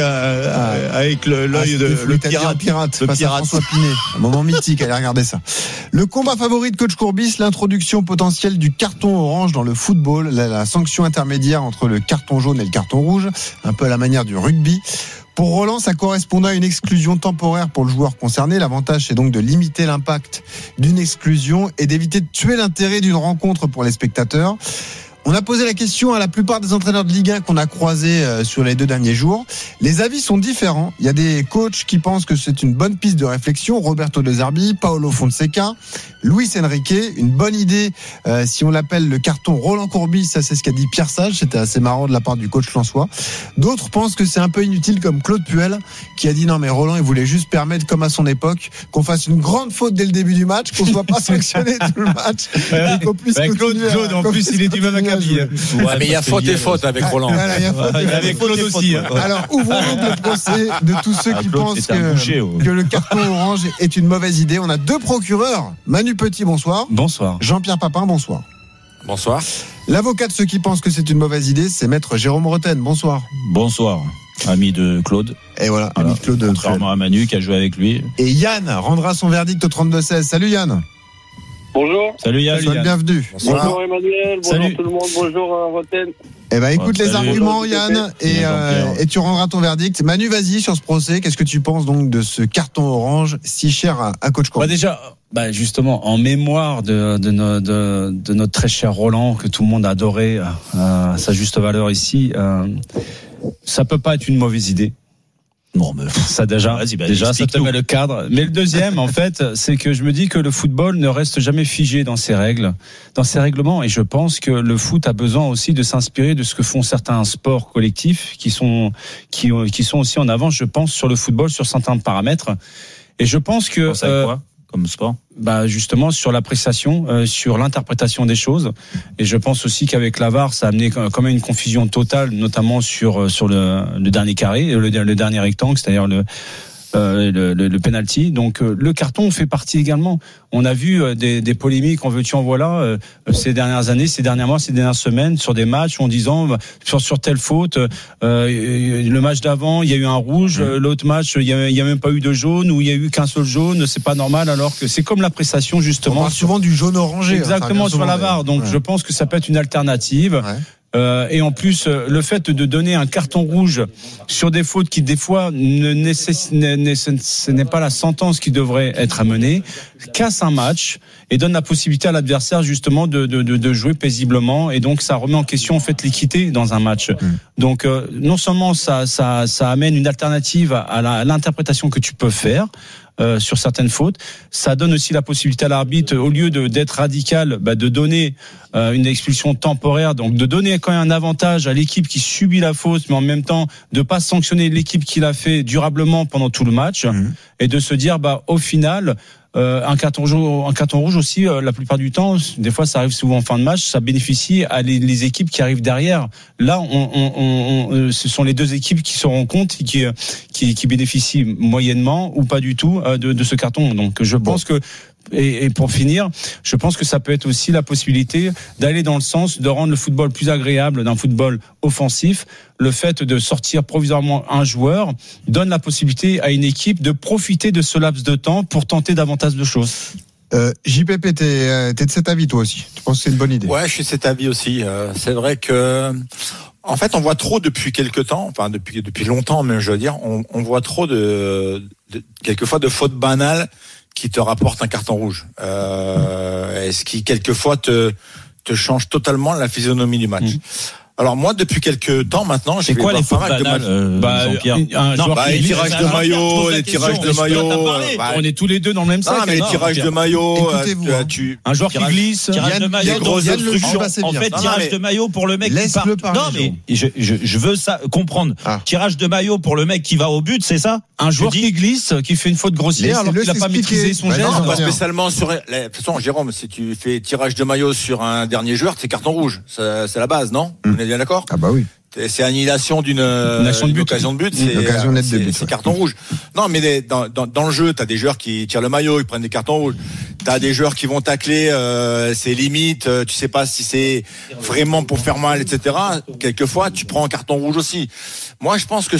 l'œil de le pirate. François Pinet. Un moment mythique. Allez regarder ça. Le combat favori de coach Courbis, l'introduction potentielle du carton orange dans le football, la sanction intermédiaire entre le carton jaune et le carton rouge, un peu à la manière du rugby. Pour Roland, ça correspondait à une exclusion temporaire pour le joueur concerné. L'avantage, c'est donc de limiter l'impact d'une exclusion et d'éviter de tuer l'intérêt d'une rencontre pour les spectateurs. On a posé la question à la plupart des entraîneurs de Ligue 1 qu'on a croisés sur les 2 derniers jours. Les avis sont différents. Il y a des coachs qui pensent que c'est une bonne piste de réflexion. Roberto De Zerbi, Paolo Fonseca, Luis Enrique. Une bonne idée si on l'appelle le carton Roland Courbis. Ça, c'est ce qu'a dit Pierre Sage. C'était assez marrant de la part du coach lensois. D'autres pensent que c'est un peu inutile, comme Claude Puel, qui a dit non mais Roland, il voulait juste permettre, comme à son époque, qu'on fasse une grande faute dès le début du match, qu'on soit pas sanctionné tout le match. Et qu'on puisse Claude, en plus, il est du même acabit. Mais il y a faute et faute avec Roland. Avec Claude aussi. Alors, ouvrons donc le procès de tous ceux qui pensent que le carton orange est une mauvaise idée. On a 2 procureurs. Manu Petit, bonsoir. Bonsoir. Jean-Pierre Papin, bonsoir. Bonsoir. L'avocat de ceux qui pensent que c'est une mauvaise idée, c'est maître Jérôme Roten. Bonsoir. Bonsoir. Ami de Claude. Et voilà, ami de Claude. Contrairement à Manu qui a joué avec lui. Et Yann rendra son verdict au 32-16. Salut Yann. Bonjour. Salut Yann. Bienvenue. Bonjour Emmanuel, bonjour tout le monde, bonjour Roten. Eh ben écoute les arguments Yann et tu rendras ton verdict. Manu, vas-y sur ce procès. Qu'est-ce que tu penses donc de ce carton orange si cher à coach Courbis? Déjà, justement, en mémoire de notre très cher Roland que tout le monde a adoré à sa juste valeur ici, ça peut pas être une mauvaise idée. Non, mais ça déjà ça te met le cadre. Mais le deuxième, en fait, c'est que je me dis que le football ne reste jamais figé dans ses règles, dans ses règlements. Et je pense que le foot a besoin aussi de s'inspirer de ce que font certains sports collectifs qui sont aussi en avance, je pense, sur le football, sur certains paramètres. Et je pense que quoi comme sport? Justement sur l'appréciation, sur l'interprétation des choses. Et je pense aussi qu'avec la VAR, ça a amené quand même une confusion totale, notamment sur le dernier carré, le dernier rectangle, c'est-à-dire le penalty. Donc le carton fait partie également. On a vu des polémiques en veux-tu en voilà ces dernières années, ces derniers mois, ces dernières semaines sur des matchs en disant sur telle faute le match d'avant il y a eu un rouge, l'autre match il y a même pas eu de jaune, ou il y a eu qu'un seul jaune, c'est pas normal, alors que c'est comme l'appréciation justement. On parle souvent du jaune orangé. Exactement, sur la VAR. Donc je pense que ça peut être une alternative. Ouais. Et en plus, le fait de donner un carton rouge sur des fautes qui des fois ce n'est pas la sentence qui devrait être amenée, casse un match et donne la possibilité à l'adversaire justement de jouer paisiblement, et donc ça remet en question en fait l'équité dans un match. Donc non seulement ça amène une alternative à l'interprétation que tu peux faire sur certaines fautes, ça donne aussi la possibilité à l'arbitre, au lieu d'être radical, de donner une expulsion temporaire, donc de donner quand même un avantage à l'équipe qui subit la faute, mais en même temps de pas sanctionner l'équipe qui l'a fait durablement pendant tout le match, et de se dire au final un carton rouge aussi, la plupart du temps, des fois ça arrive souvent en fin de match, ça bénéficie à les équipes qui arrivent derrière. Là, ce sont les deux équipes qui se rendent compte et qui bénéficient moyennement ou pas du tout de ce carton. Donc je pense que et pour finir, je pense que ça peut être aussi la possibilité d'aller dans le sens de rendre le football plus agréable, d'un football offensif. Le fait de sortir provisoirement un joueur donne la possibilité à une équipe de profiter de ce laps de temps pour tenter davantage de choses. JPP, t'es de cet avis toi aussi? Tu penses que c'est une bonne idée? Ouais, je suis de cet avis aussi. C'est vrai que en fait, on voit trop depuis quelques temps, enfin depuis longtemps, même je veux dire, on voit trop quelquefois de fautes banales qui te rapportent un carton rouge. Ce qui quelquefois te change totalement la physionomie du match. Alors moi, depuis quelques temps maintenant, j'ai quoi les fautes banales, Jean-Pierre? Les tirages de maillot, on est tous les deux dans le même sac. Non, mais les tirages de maillot, un joueur qui glisse, tirage de maillot, grosses obstructions. En fait, tirage de maillot pour le mec qui part. Non, mais je veux ça comprendre. Tirage de maillot pour le mec qui va au but, c'est ça? Un joueur qui glisse, qui fait une faute grossière, alors qu'il n'a pas maîtrisé son geste. Non, pas spécialement sur. De toute façon, Jérôme, si tu fais tirage de maillot sur un dernier joueur, c'est carton rouge. C'est la base, non? On est bien d'accord? Ah bah oui. C'est annihilation d'une occasion de but, c'est carton rouge. Non, mais dans le jeu, t'as des joueurs qui tirent le maillot, ils prennent des cartons rouges. T'as des joueurs qui vont tacler, c'est limite, tu sais pas si c'est vraiment pour faire mal, etc. Quelquefois, tu prends un carton rouge aussi. Moi, je pense que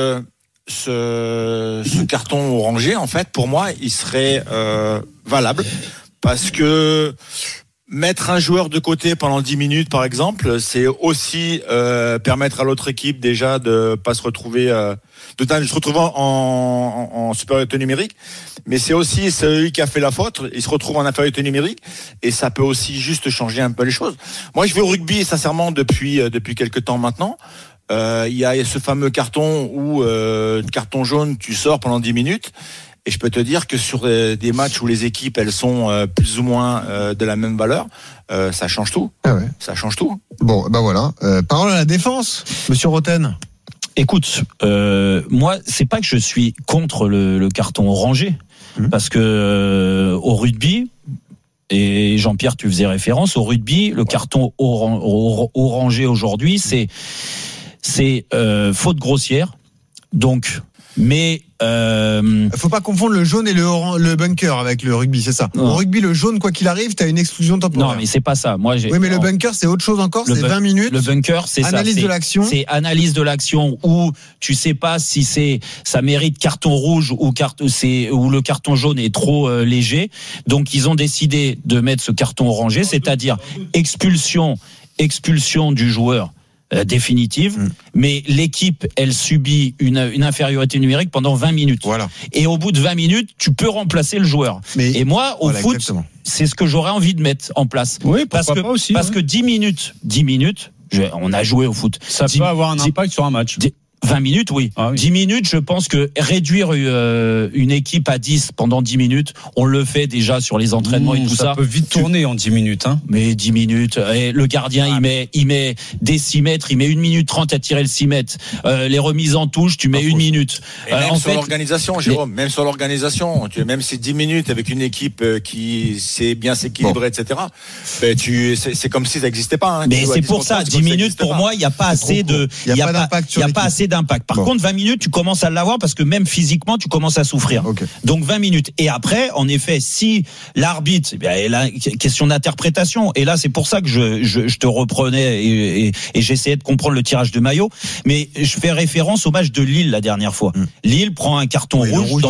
ce carton orangé, en fait, pour moi, il serait valable, parce que mettre un joueur de côté pendant 10 minutes, par exemple, c'est aussi permettre à l'autre équipe déjà de pas se retrouver, de se retrouver en supériorité numérique. Mais c'est aussi celui qui a fait la faute, il se retrouve en infériorité numérique, et ça peut aussi juste changer un peu les choses. Moi, je vais au rugby, sincèrement, depuis quelques temps maintenant. Il y a ce fameux carton où carton jaune, tu sors pendant 10 minutes. Et je peux te dire que sur des matchs où les équipes elles sont plus ou moins de la même valeur, ça change tout. Ah ouais. Ça change tout. Bon, voilà. Parole à la défense, Monsieur Roten. Écoute, moi, c'est pas que je suis contre le carton orangé, parce que au rugby, et Jean-Pierre, tu faisais référence au rugby, le carton orangé aujourd'hui, c'est faute grossière. Donc, mais faut pas confondre le jaune et le bunker avec le rugby, c'est ça. Au rugby, le jaune, quoi qu'il arrive, t'as une exclusion temporaire. Non, mais c'est pas ça. Oui, mais le bunker, c'est autre chose encore. C'est 20 minutes. Le bunker, c'est analyse de l'action. C'est analyse de l'action où tu sais pas si ça mérite carton rouge ou le carton jaune est trop léger. Donc ils ont décidé de mettre ce carton orangé, c'est-à-dire expulsion du joueur. Définitive, mais l'équipe elle subit une infériorité numérique pendant 20 minutes. Voilà. Et au bout de 20 minutes, tu peux remplacer le joueur. Et moi au foot, exactement. C'est ce que j'aurais envie de mettre en place. Oui, parce que 10 minutes, on a joué au foot. Ça peut avoir un impact sur un match. 20 minutes, oui. 10 minutes, je pense que réduire une équipe à 10 pendant 10 minutes, on le fait déjà sur les entraînements et tout ça. Ça peut vite tourner en 10 minutes. Hein. Mais 10 minutes, et le gardien, il met des 6 mètres, il met 1 minute 30 à tirer le 6 mètres. Les remises en touche, tu mets 1 minute. Et même sur l'organisation, Jérôme, même sur l'organisation, même si 10 minutes avec une équipe qui sait bien s'équilibrer, etc., ben c'est comme si ça n'existait pas. Hein. Mais c'est pour ça, 10 minutes, pour moi, il n'y a pas assez d'impact. Par contre, 20 minutes, tu commences à l'avoir parce que même physiquement, tu commences à souffrir. Okay. Donc 20 minutes. Et après, en effet, si l'arbitre, là, question d'interprétation, et là, c'est pour ça que je te reprenais et j'essayais de comprendre le tirage de maillot, mais je fais référence au match de Lille la dernière fois. Lille prend un carton rouge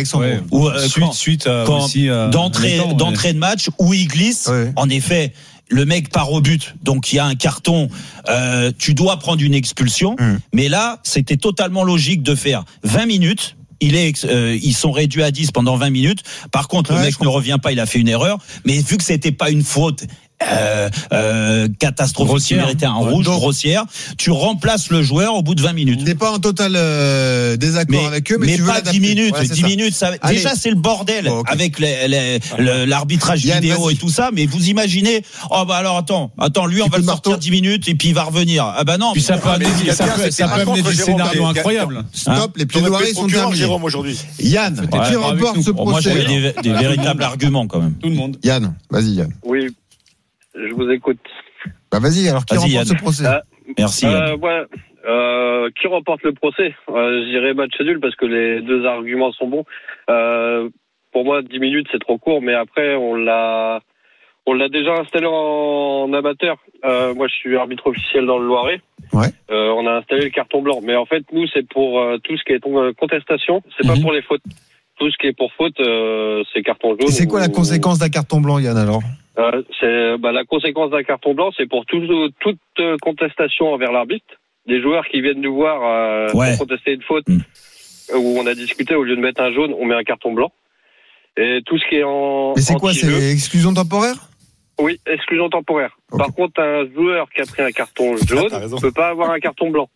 d'entrée de match où il glisse. En effet, le mec part au but, donc il y a un carton, tu dois prendre une expulsion, mais là, c'était totalement logique de faire 20 minutes. Ils sont réduits à 10 pendant 20 minutes. Par contre, le mec ne revient pas, il a fait une erreur, mais vu que c'était pas une faute catastrophique qui méritait un rouge, grossière, tu remplaces le joueur au bout de 20 minutes. T'es pas en total désaccord avec eux, mais tu veux pas 10 minutes. 10 minutes, ça, déjà c'est le bordel avec l'arbitrage vidéo et tout ça. Mais vous imaginez, alors attends, lui on va le sortir 10 minutes et puis il va revenir. Ah bah non. Puis ça peut amener des scénarios incroyables. Stop, les plaidoiries sont terminées. Aujourd'hui. Yann, qui remporte ce procès? Moi j'avais des véritables arguments quand même. Tout le monde. Yann, vas-y Yann. Oui. Je vous écoute. Bah vas-y, alors qui remporte ce procès? Merci. Qui remporte le procès? Je dirais match nul parce que les deux arguments sont bons. Pour moi, 10 minutes c'est trop court, mais après on l'a déjà installé en amateur. Moi, je suis arbitre officiel dans le Loiret. Ouais. On a installé le carton blanc, mais en fait nous c'est pour tout ce qui est contestation, c'est pas pour les fautes. Tout ce qui est pour faute, c'est carton jaune. Et c'est quoi la conséquence d'un carton blanc, Yann, alors? La conséquence d'un carton blanc, c'est pour toute contestation envers l'arbitre. Des joueurs qui viennent nous voir pour contester une faute où on a discuté, au lieu de mettre un jaune, on met un carton blanc. Et tout ce qui est Mais c'est quoi, c'est exclusion temporaire? Oui, exclusion temporaire. Okay. Par contre, un joueur qui a pris un carton jaune ne peut pas avoir un carton blanc.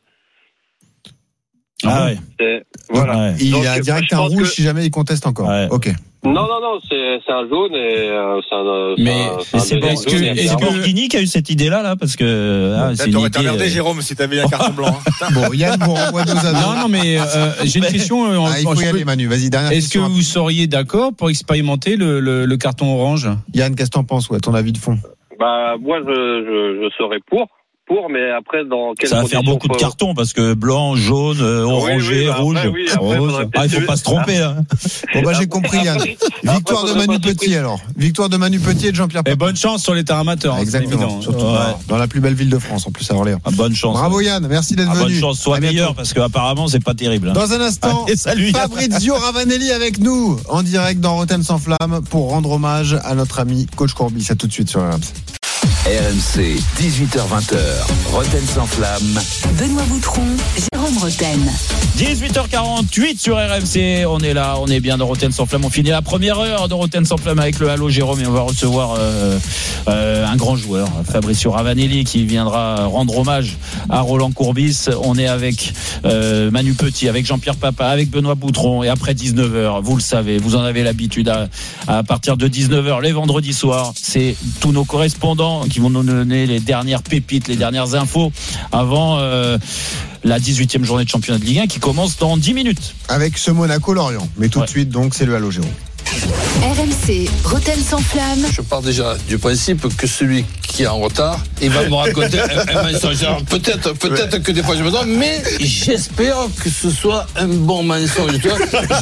Ah ouais. Voilà. Il y a direct un rouge si jamais il conteste encore. Ouais. Ok. Non, c'est un jaune et c'est Borghini qui a eu cette idée-là, là, parce que t'aurais emmerdé Jérôme si t'avais un carton blanc. Bon, Yann vous renvoie 2-2. Non, mais j'ai une question. Il faut y aller, Manu. Vas-y, dernière question. Est-ce que vous seriez d'accord pour expérimenter le carton orange? Yann, qu'est-ce que t'en penses, ton avis de fond? Bah, moi, je serais pour, mais après, dans quelles ça va faire beaucoup de cartons parce que blanc, jaune, orangé, rouge. Rose. Il faut pas se tromper. Hein. Bon, bah, j'ai compris, Yann. Victoire de Manu Petit, alors. Victoire de Manu Petit et de Jean-Pierre Papin. Et bonne chance sur les terrains amateurs. Exactement. Surtout dans la plus belle ville de France, en plus, à Orléans. Bonne chance. Bravo, Yann. Merci d'être venu. Bonne chance. Sois meilleur parce qu'apparemment, c'est pas terrible. Dans un instant, Fabrizio Ravanelli avec nous, en direct dans Rotten sans flamme, pour rendre hommage à notre ami Coach Courbis. À tout de suite sur RMC. RMC, 18h-20h, Rotten sans flamme. Benoît Boutron, Jérôme Rotten. 18h48 sur RMC, on est là, on est bien dans Rotten sans flamme. On finit la première heure de Rotten sans flamme avec le Halo Jérôme et on va recevoir un grand joueur, Fabrizio Ravanelli, qui viendra rendre hommage à Roland Courbis. On est avec Manu Petit, avec Jean-Pierre Papin, avec Benoît Boutron, et après 19h, vous le savez, vous en avez l'habitude, à partir de 19h les vendredis soirs, c'est tous nos correspondants qui vont nous donner les dernières pépites, les dernières infos avant la 18e journée de championnat de Ligue 1 qui commence dans 10 minutes. Avec ce Monaco-Lorient. Mais tout de suite, donc, c'est le Halo Jérôme. RMC, Rotten sans flamme. Je pars déjà du principe que celui qui est en retard, il va me raconter un mensonge. Alors, peut-être que des fois je me trompe, mais j'espère que ce soit un bon mensonge. Tu vois,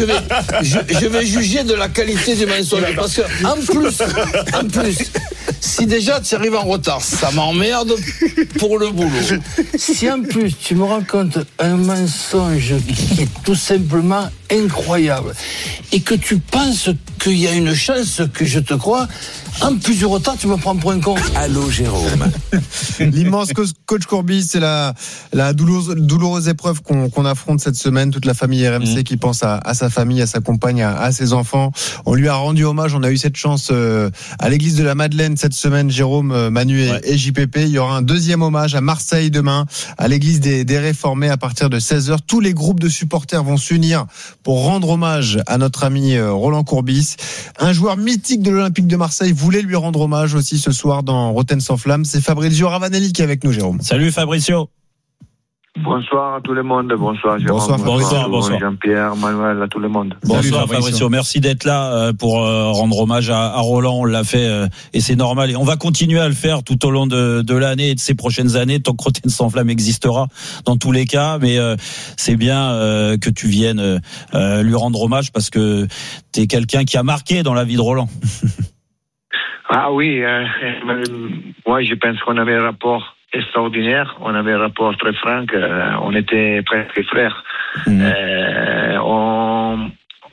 je vais juger de la qualité du mensonge. Parce que, en plus, si déjà tu arrives en retard, ça m'emmerde pour le boulot. Si en plus tu me racontes un mensonge qui est tout simplement incroyable et que tu penses qu'il y a une chance que je te croie, en plus du retard, tu me prends pour un con. Allô, Jérôme. L'immense coach Courbis, c'est la douloureuse épreuve qu'on affronte cette semaine. Toute la famille RMC qui pense à sa famille, à sa compagne, à ses enfants. On lui a rendu hommage. On a eu cette chance à l'église de la Madeleine cette semaine, Jérôme, Manu et JPP. Il y aura un deuxième hommage à Marseille demain, à l'église des Réformés à partir de 16h. Tous les groupes de supporters vont s'unir pour rendre hommage à notre ami Roland Courbis. Un joueur mythique de l'Olympique de Marseille voulait lui rendre hommage aussi ce soir dans Rotten sans flamme. C'est Fabrizio Ravanelli qui est avec nous, Jérôme. Salut Fabrizio. Bonsoir à tout le monde, bonsoir Jérôme, bonsoir Jean-Pierre, Manuel, à tout le monde. Bonsoir Fabrizio, merci d'être là pour rendre hommage à Roland, on l'a fait et c'est normal et on va continuer à le faire tout au long de l'année et de ces prochaines années tant que Rotten sans flamme existera dans tous les cas, mais c'est bien que tu viennes lui rendre hommage parce que tu es quelqu'un qui a marqué dans la vie de Roland. Ah oui, moi je pense qu'on avait un rapport extraordinaire, on avait un rapport très franc, on était presque frères. On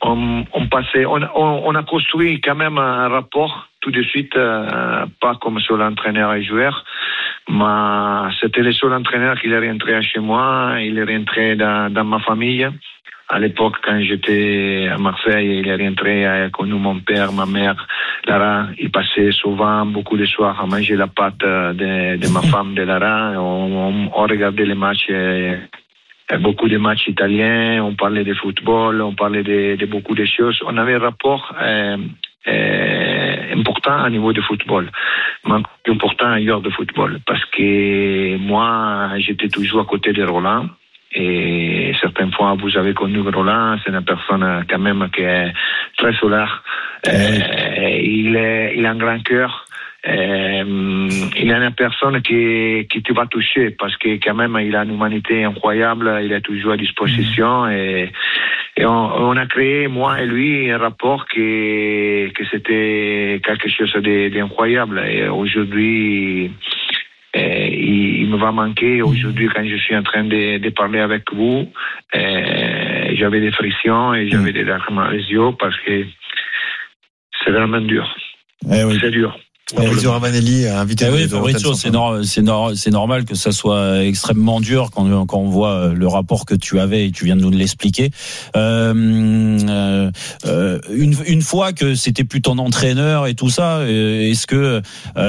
a construit quand même un rapport tout de suite, pas comme sur l'entraîneur et joueur, mais c'était le seul entraîneur qui est rentré chez moi, il est rentré dans ma famille. À l'époque, quand j'étais à Marseille, il est rentré avec nous, mon père, ma mère, Lara. Il passait souvent beaucoup de soirs à manger la pâte de ma femme, de Lara. On regardait les matchs, beaucoup de matchs italiens. On parlait de football, on parlait de beaucoup de choses. On avait un rapport important au niveau de football, mais important ailleurs de football, parce que moi, j'étais toujours à côté de Roland. Et certaines fois, vous avez connu Roland, c'est une personne quand même qui est très solaire. Il a un grand cœur. Il est une personne qui te va toucher parce que quand même il a une humanité incroyable. Il est toujours à disposition et on a créé moi et lui un rapport que c'était quelque chose d'incroyable. Et aujourd'hui. Il me va manquer aujourd'hui quand je suis en train de parler avec vous. J'avais des frictions et j'avais des larmes dans les yeux parce que c'est vraiment dur. C'est dur. Fabrizio Ravanelli a invité. Oui, Fabrizio, c'est normal que ça soit extrêmement dur quand on voit le rapport que tu avais et tu viens de nous l'expliquer. Une fois que c'était plus ton entraîneur et tout ça, est-ce que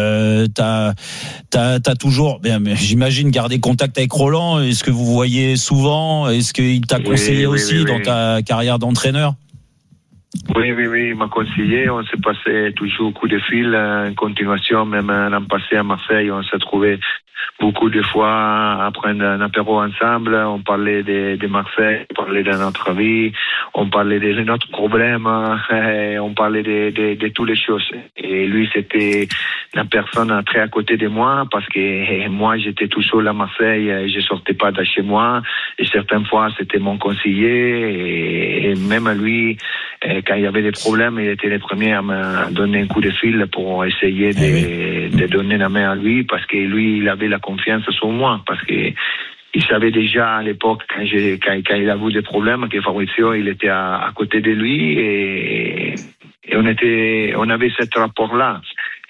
t'as toujours, j'imagine, gardé contact avec Roland? Est-ce que vous voyez souvent? Est-ce qu'il t'a conseillé aussi dans ta carrière d'entraîneur? Oui, il m'a conseillé. On s'est passé toujours coup de fil en continuation. Même l'an passé à Marseille, on s'est trouvé beaucoup de fois à prendre un apéro ensemble. On parlait de Marseille, on parlait de notre vie, on parlait de notre problème, on parlait de toutes les choses. Et lui, c'était une personne très à côté de moi parce que moi, j'étais tout seul à Marseille, je sortais pas de chez moi. Et certaines fois, c'était mon conseiller. Et même lui, quand il y avait des problèmes, il était le premier à me donner un coup de fil pour essayer de donner la main à lui parce que lui, il avait la confiance sur moi parce que il savait déjà à l'époque quand il a eu des problèmes que Fabrizio il était à côté de lui et on avait ce rapport là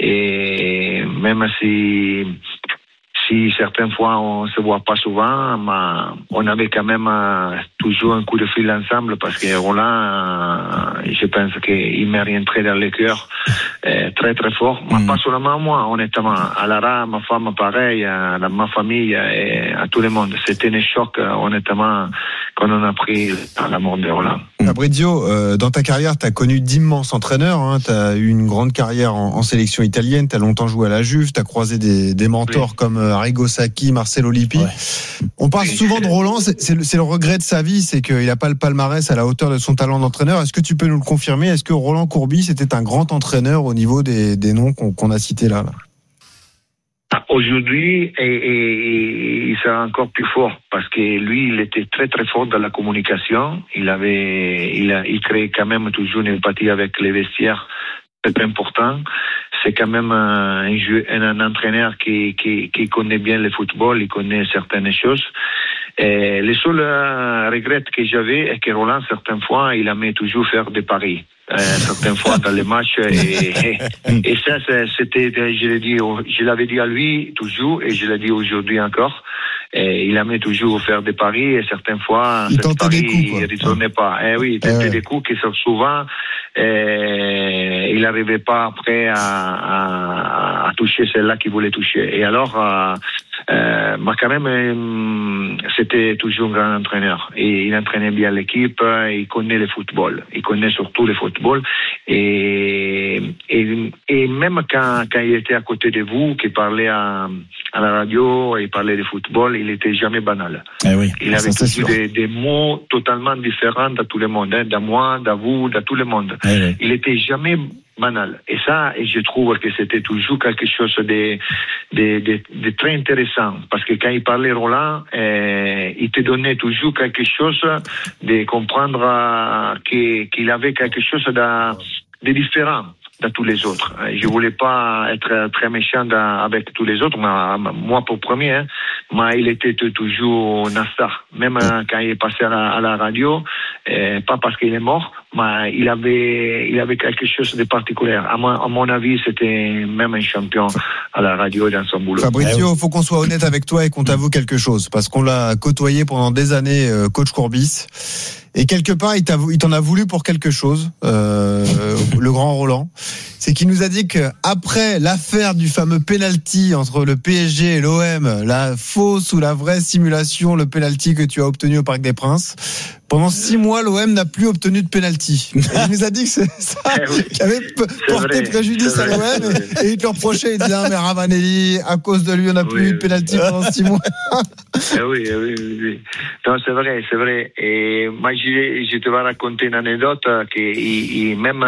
et même si certaines fois on se voit pas souvent, mais on avait quand même toujours un coup de fil ensemble parce que Roland, je pense qu'il m'est rentré dans le cœur très très fort. Mais pas seulement moi, honnêtement. À Lara, ma femme pareil, à ma famille et à tout le monde. C'était un choc, honnêtement, quand on a pris la mort de Roland. Fabrizio, dans ta carrière, tu as connu d'immenses entraîneurs. Tu as eu une grande carrière en sélection italienne. Tu as longtemps joué à la Juve. Tu as croisé des mentors comme Arrigo Sacchi, Marcelo Lippi. On parle souvent de Roland. C'est le regret de sa vie, c'est qu'il n'a pas le palmarès à la hauteur de son talent d'entraîneur. Est-ce que tu peux nous le confirmer? Est-ce que Roland Courbis était un grand entraîneur au niveau des noms qu'on a cités là? Aujourd'hui, il sera encore plus fort parce que lui, il était très très fort dans la communication. Il crée quand même toujours une empathie avec les vestiaires, c'est important. C'est quand même un entraîneur qui connaît bien le football, il connaît certaines choses. Et les seuls regrets que j'avais est que Roland, certaines fois, il aimait toujours faire des paris. Certaines fois dans les matchs et ça c'était je l'avais dit à lui toujours et je l'ai dit aujourd'hui encore Et il aimait toujours faire des paris et certaines fois, il tentait des coups, il ne retournait pas. Oui, il tentait des coups qui sortent souvent. Il n'arrivait pas après à toucher celle-là qu'il voulait toucher. Et alors, quand même, c'était toujours un grand entraîneur. Et il entraînait bien l'équipe, il connaît le football. Il connaît surtout le football. Et même quand il était à côté de vous, qu'il parlait à la radio, il parlait de football, il n'était jamais banal. Oui, il avait toujours des mots totalement différents de tout le monde, hein, de moi, de vous, de tout le monde. Oui. Il n'était jamais banal. Et ça, je trouve que c'était toujours quelque chose de très intéressant. Parce que quand il parlait Roland, il te donnait toujours quelque chose de comprendre qu'il avait quelque chose de différent de tous les autres. Je voulais pas être très méchant avec tous les autres, mais moi pour premier, hein, mais il était toujours Nastar. Même quand il est passé à la radio, pas parce qu'il est mort, mais il avait quelque chose de particulier. À mon avis, c'était même un champion à la radio dans son boulot. Fabrizio, faut qu'on soit honnête avec toi et qu'on t'avoue quelque chose, parce qu'on l'a côtoyé pendant des années, coach Courbis. Et quelque part, il t'en a voulu pour quelque chose, le grand Roland. C'est qu'il nous a dit que après l'affaire du fameux penalty entre le PSG et l'OM, la fausse ou la vraie simulation, le penalty que tu as obtenu au Parc des Princes, pendant 6 mois, l'OM n'a plus obtenu de penalty. Et il nous a dit que c'est ça qui avait porté préjudice à l'OM. Et il te reprochait, il disait, mais Ravanelli, à cause de lui, on n'a plus eu de penalty pendant 6 mois. Oui. Non, c'est vrai. Et moi, je te vais raconter une anecdote que même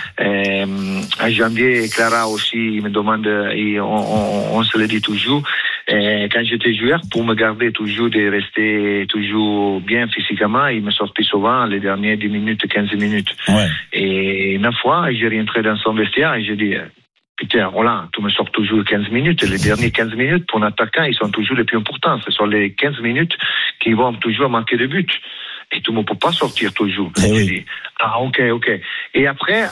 en janvier, Clara aussi, il me demande, on se le dit toujours, quand j'étais joueur, pour me garder toujours de rester toujours bien physiquement, il me sortait souvent les dernières 10 minutes, 15 minutes. Ouais. Et une fois, j'ai rentré dans son vestiaire et j'ai dit, putain, Roland, tu me sors toujours 15 minutes. Les dernières 15 minutes, pour un attaquant, ils sont toujours les plus importants. Ce sont les 15 minutes qui vont toujours marquer des buts. Et tu ne peux pas sortir toujours. J'ai dit, ok. Et après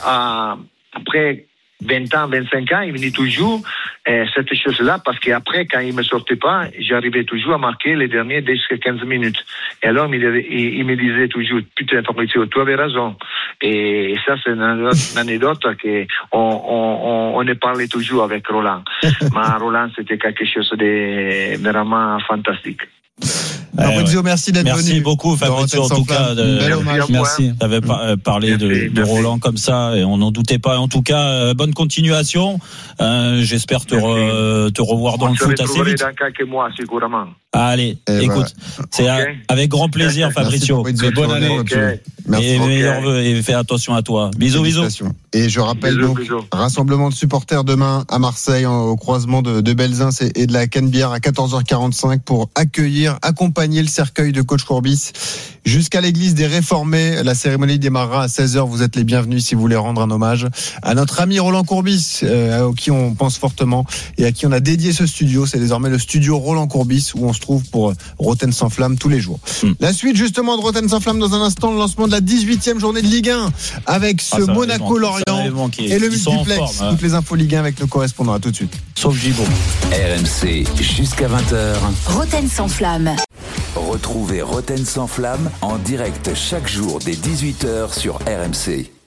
20 ans, 25 ans, il me dit toujours cette chose-là, parce qu'après, quand il ne me sortait pas, j'arrivais toujours à marquer les derniers 10-15 minutes. Et alors, il me disait toujours, putain, Fabrizio, tu avais raison. Et ça, c'est une anecdote qu'on parlait toujours avec Roland. Mais Roland, c'était quelque chose de vraiment fantastique. Fabrizio, merci d'être venu. Merci beaucoup, Fabrizio, en tout cas. Merci. Tu avais parlé de Roland comme ça et on n'en doutait pas. En tout cas, bonne continuation. J'espère te revoir dans le foot assez vite. Dans quelques mois, segurement. Allez, écoute, c'est avec grand plaisir, Fabrizio. Bonne année. Et meilleurs vœux et fais attention à toi. Bisous. Et je rappelle donc, rassemblement de supporters demain à Marseille, au croisement de Belzins et de la Canebière à 14h45 pour accompagner le cercueil de coach Courbis jusqu'à l'église des Réformés. La cérémonie démarrera à 16h. Vous êtes les bienvenus si vous voulez rendre un hommage à notre ami Roland Courbis, à qui on pense fortement et à qui on a dédié ce studio. C'est désormais le studio Roland Courbis où on se trouve pour Rotten sans flamme tous les jours. La suite justement de Rotten sans flamme dans un instant, le lancement de la 18e journée de Ligue 1 avec ce Monaco-Lorient et le multiplex. Toutes les infos Ligue 1 avec le correspondant. À tout de suite. Sauf Gibaud. RMC jusqu'à 20h. Rotten sans flamme. Retrouvez Rotten sans flamme en direct chaque jour dès 18h sur RMC.